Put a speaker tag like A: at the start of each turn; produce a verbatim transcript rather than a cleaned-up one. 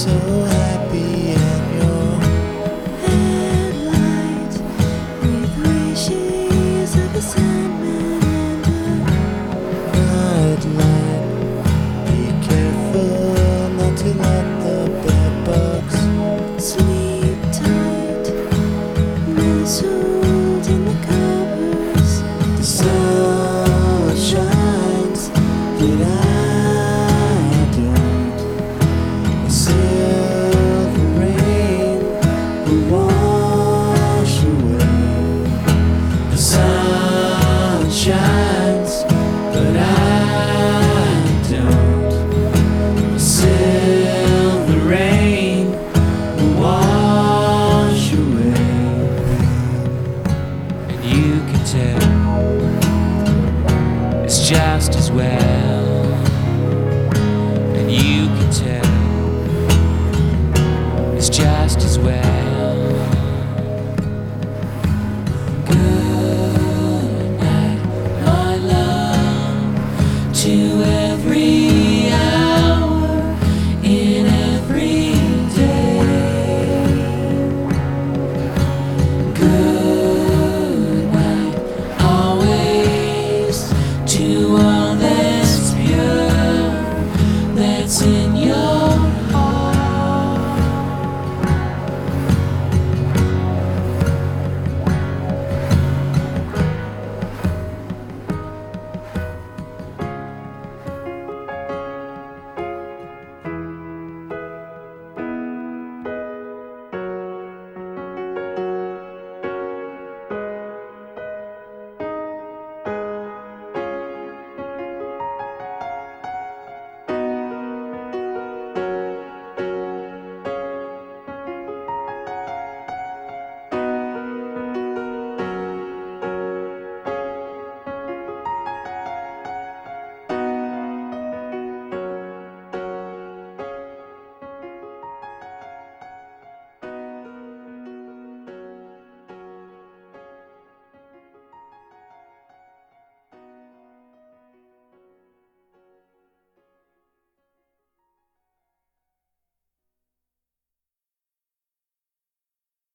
A: so happy, and your
B: headlight with wishes of a sandman and
A: night light. Be careful not to let the bed bugs
B: a sleep tight, nestled in the covers.
A: The sun shines, but I don't. The silver rain will wash away. The sun shines, but I don't. The silver rain will wash away.
C: And you can tell it's just as well. And you can tell it's just as well.